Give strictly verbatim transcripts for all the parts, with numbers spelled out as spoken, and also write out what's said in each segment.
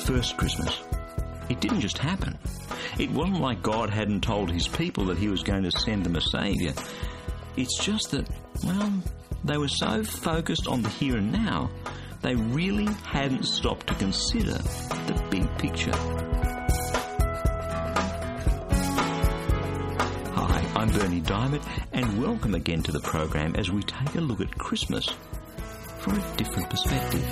first Christmas. It didn't just happen. It wasn't like God hadn't told his people that he was going to send them a saviour. It's just that, well, they were so focused on the here and now, they really hadn't stopped to consider the big picture. Hi, I'm Bernie Diamond, and welcome again to the program as we take a look at Christmas from a different perspective.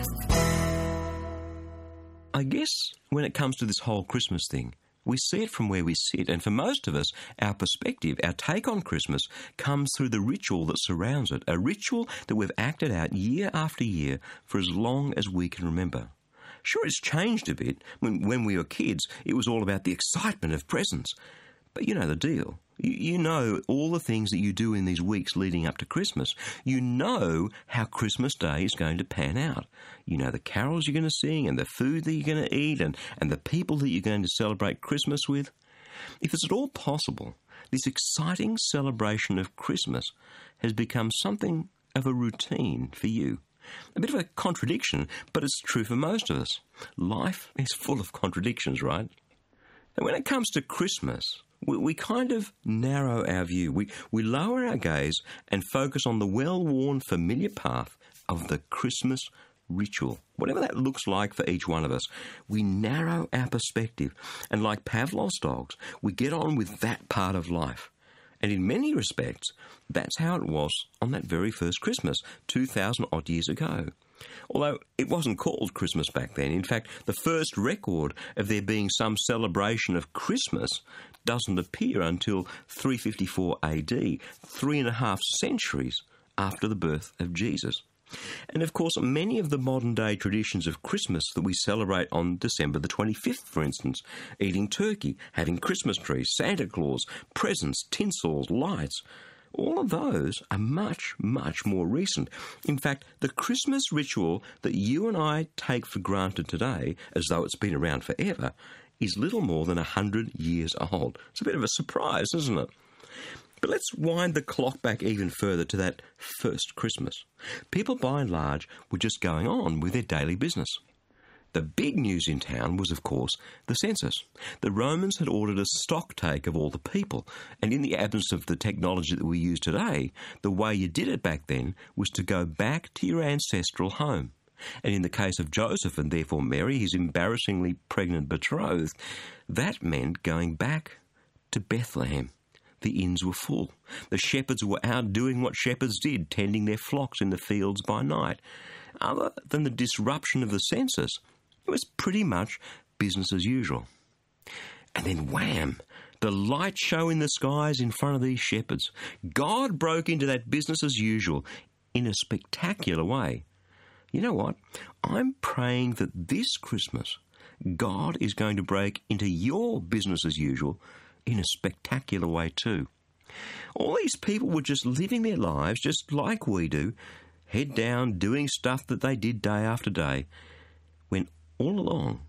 I guess when it comes to this whole Christmas thing, we see it from where we sit, and for most of us, our perspective, our take on Christmas, comes through the ritual that surrounds it, a ritual that we've acted out year after year for as long as we can remember. Sure, it's changed a bit. When, when we were kids, it was all about the excitement of presents. But you know the deal. You, you know all the things that you do in these weeks leading up to Christmas. You know how Christmas Day is going to pan out. You know the carols you're going to sing and the food that you're going to eat and, and the people that you're going to celebrate Christmas with. If it's at all possible, this exciting celebration of Christmas has become something of a routine for you. A bit of a contradiction, but it's true for most of us. Life is full of contradictions, right? And when it comes to Christmas, we, we kind of narrow our view. We, we lower our gaze and focus on the well-worn familiar path of the Christmas ritual. Whatever that looks like for each one of us, we narrow our perspective. And like Pavlov's dogs, we get on with that part of life. And in many respects, that's how it was on that very first Christmas, two thousand odd years ago. Although it wasn't called Christmas back then. In fact, the first record of there being some celebration of Christmas doesn't appear until three fifty-four A D, three and a half centuries after the birth of Jesus. And of course, many of the modern-day traditions of Christmas that we celebrate on December the twenty-fifth, for instance, eating turkey, having Christmas trees, Santa Claus, presents, tinsels, lights, all of those are much, much more recent. In fact, the Christmas ritual that you and I take for granted today, as though it's been around forever, is little more than one hundred years old. It's a bit of a surprise, isn't it? But let's wind the clock back even further to that first Christmas. People, by and large, were just going on with their daily business. The big news in town was, of course, the census. The Romans had ordered a stock take of all the people, and in the absence of the technology that we use today, the way you did it back then was to go back to your ancestral home. And in the case of Joseph, and therefore Mary, his embarrassingly pregnant betrothed, that meant going back to Bethlehem. The inns were full. The shepherds were out doing what shepherds did, tending their flocks in the fields by night. Other than the disruption of the census, it was pretty much business as usual. And then wham! The light show in the skies in front of these shepherds. God broke into that business as usual in a spectacular way. You know what? I'm praying that this Christmas, God is going to break into your business as usual in a spectacular way too. All these people were just living their lives just like we do, head down, doing stuff that they did day after day, when all along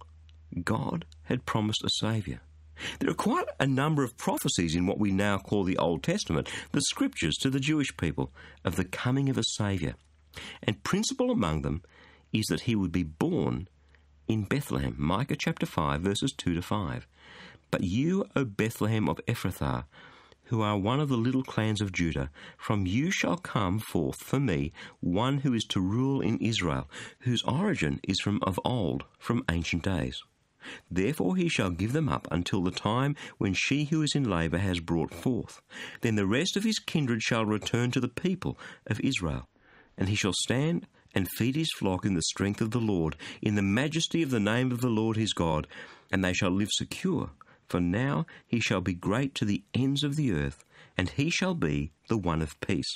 God had promised a saviour. There are quite a number of prophecies in what we now call the Old Testament, the scriptures to the Jewish people, of the coming of a saviour. And principal among them is that he would be born in Bethlehem. Micah chapter five, verses two to five. But you, O Bethlehem of Ephrathah, who are one of the little clans of Judah, from you shall come forth for me one who is to rule in Israel, whose origin is from of old, from ancient days. Therefore he shall give them up until the time when she who is in labour has brought forth. Then the rest of his kindred shall return to the people of Israel, and he shall stand and feed his flock in the strength of the Lord, in the majesty of the name of the Lord his God, and they shall live secure. For now he shall be great to the ends of the earth, and he shall be the one of peace.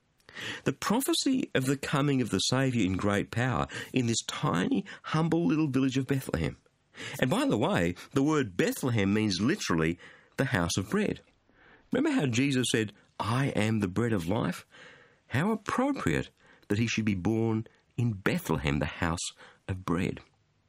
The prophecy of the coming of the Saviour in great power in this tiny, humble little village of Bethlehem. And by the way, the word Bethlehem means literally the house of bread. Remember how Jesus said, I am the bread of life? How appropriate that he should be born in Bethlehem, the house of bread.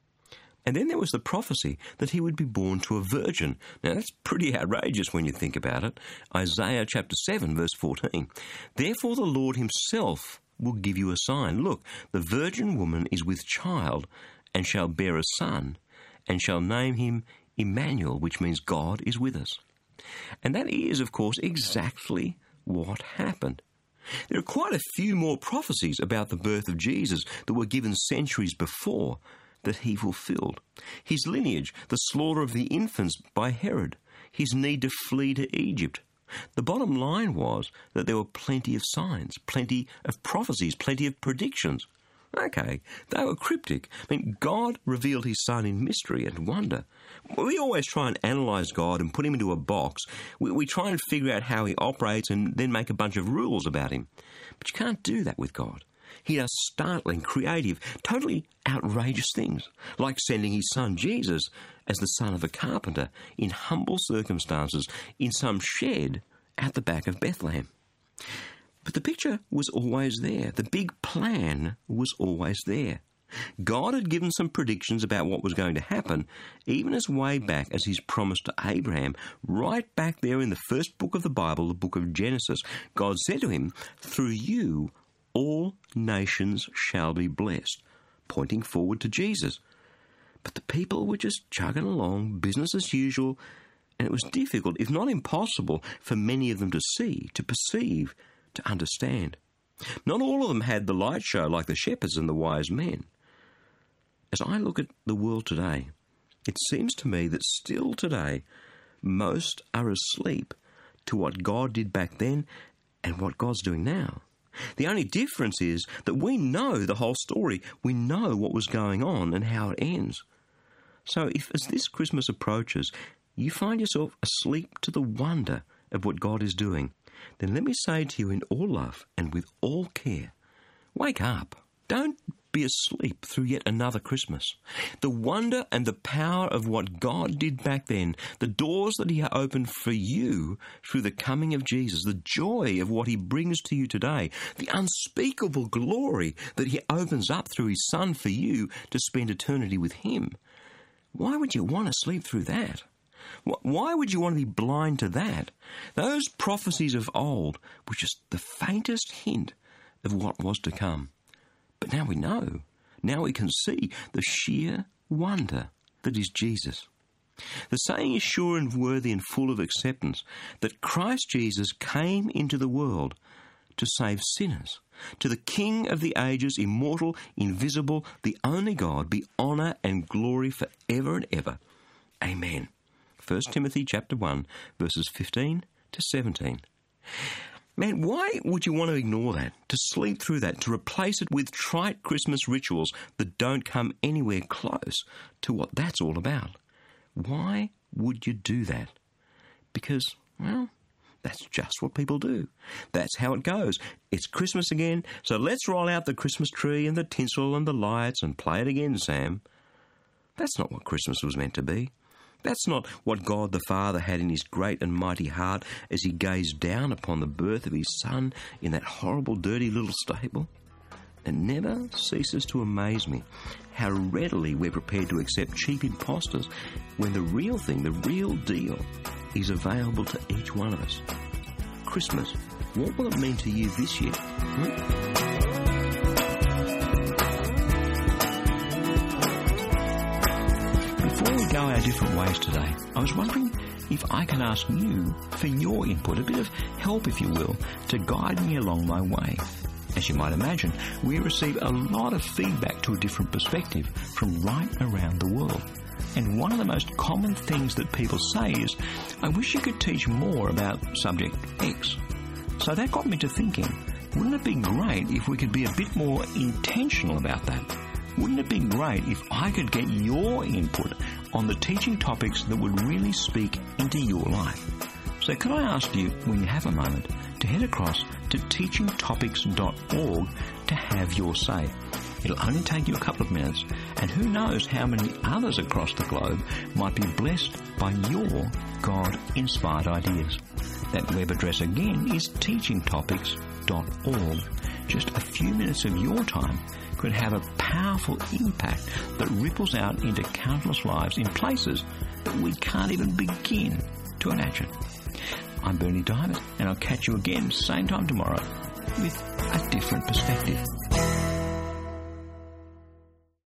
And then there was the prophecy that he would be born to a virgin. Now, that's pretty outrageous when you think about it. Isaiah chapter seven, verse fourteen. Therefore the Lord himself will give you a sign. Look, the virgin woman is with child and shall bear a son, and shall name him Emmanuel, which means God is with us. And that is, of course, exactly what happened. There are quite a few more prophecies about the birth of Jesus that were given centuries before that he fulfilled. His lineage, the slaughter of the infants by Herod, his need to flee to Egypt. The bottom line was that there were plenty of signs, plenty of prophecies, plenty of predictions. Okay, they were cryptic. I mean, God revealed his Son in mystery and wonder. We always try and analyse God and put him into a box. We, we try and figure out how he operates and then make a bunch of rules about him. But you can't do that with God. He does startling, creative, totally outrageous things, like sending his Son Jesus as the son of a carpenter in humble circumstances in some shed at the back of Bethlehem. But the picture was always there. The big plan was always there. God had given some predictions about what was going to happen, even as way back as his promise to Abraham. Right back there in the first book of the Bible, the book of Genesis, God said to him, "Through you all nations shall be blessed," pointing forward to Jesus. But the people were just chugging along, business as usual, and it was difficult, if not impossible, for many of them to see, to perceive, to understand. Not all of them had the light show like the shepherds and the wise men. As I look at the world today, it seems to me that still today, most are asleep to what God did back then and what God's doing now. The only difference is that we know the whole story. We know what was going on and how it ends. So if, as this Christmas approaches, you find yourself asleep to the wonder of what God is doing, then let me say to you in all love and with all care, wake up. Don't be asleep through yet another Christmas. The wonder and the power of what God did back then, the doors that he opened for you through the coming of Jesus, the joy of what he brings to you today, the unspeakable glory that he opens up through his Son for you to spend eternity with him. Why would you want to sleep through that? Why would you want to be blind to that? Those prophecies of old were just the faintest hint of what was to come. But now we know. Now we can see the sheer wonder that is Jesus. The saying is sure and worthy and full of acceptance that Christ Jesus came into the world to save sinners. To the King of the ages, immortal, invisible, the only God, be honour and glory forever and ever. Amen. First Timothy chapter one, verses fifteen to seventeen. Man, why would you want to ignore that, to sleep through that, to replace it with trite Christmas rituals that don't come anywhere close to what that's all about? Why would you do that? Because, well, that's just what people do. That's how it goes. It's Christmas again, so let's roll out the Christmas tree and the tinsel and the lights and play it again, Sam. That's not what Christmas was meant to be. That's not what God the Father had in his great and mighty heart as he gazed down upon the birth of his Son in that horrible, dirty little stable. It never ceases to amaze me how readily we're prepared to accept cheap impostors when the real thing, the real deal, is available to each one of us. Christmas, what will it mean to you this year? Hmm? Before we go our different ways today, I was wondering if I can ask you for your input, a bit of help, if you will, to guide me along my way. As you might imagine, we receive a lot of feedback to a different perspective from right around the world. And one of the most common things that people say is, I wish you could teach more about subject X. So that got me to thinking, wouldn't it be great if we could be a bit more intentional about that? Wouldn't it be great if I could get your input on the teaching topics that would really speak into your life? So could I ask you, when you have a moment, to head across to teaching topics dot org to have your say. It'll only take you a couple of minutes, and who knows how many others across the globe might be blessed by your God-inspired ideas. That web address again is teaching topics dot org. Just a few minutes of your time could have a powerful impact that ripples out into countless lives in places that we can't even begin to imagine. I'm Bernie Diamond, and I'll catch you again same time tomorrow with a different perspective.